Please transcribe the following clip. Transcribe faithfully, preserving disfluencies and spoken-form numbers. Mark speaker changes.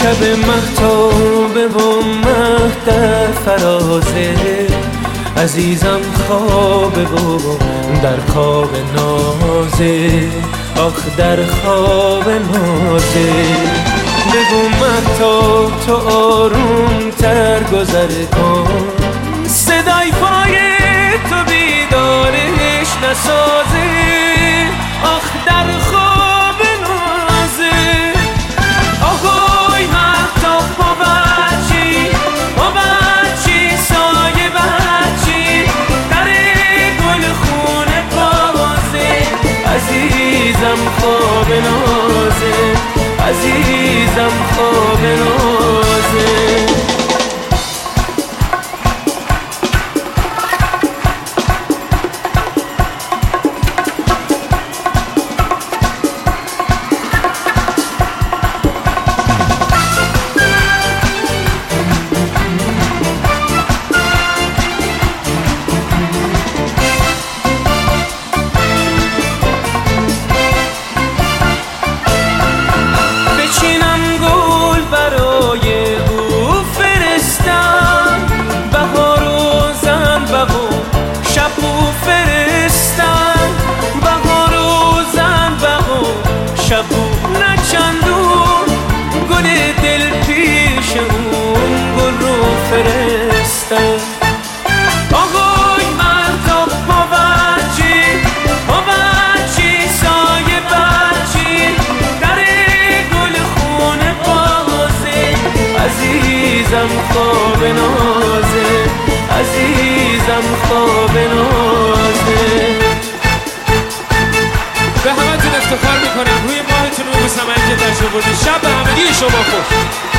Speaker 1: شب مهتابه و مه در فرازه، عزیزم خوابه و در خواب نازه، آخ در خواب نازه. بگو مهتاب تو آروم تر گذر کن، صدای پای تو بیدارش نسازه، آخ در خواب نازه. آهای مهتاب با بچی با بچی سایه بچی در گل خونه بازه، عزیزم خواب نازه، عزیزم خواب نازه. شبو نچندون گل دل پیش اون گل رو فرستن. آقای مهتاب با بچی با بچی سایه بچی در گل خونه بازه، عزیزم خواب نازه، عزیزم خواب نازه.
Speaker 2: به همه تون افتخار میکنم روی ماهتون رو بوسم که تشریف بردید. شب به همگی شما خوش.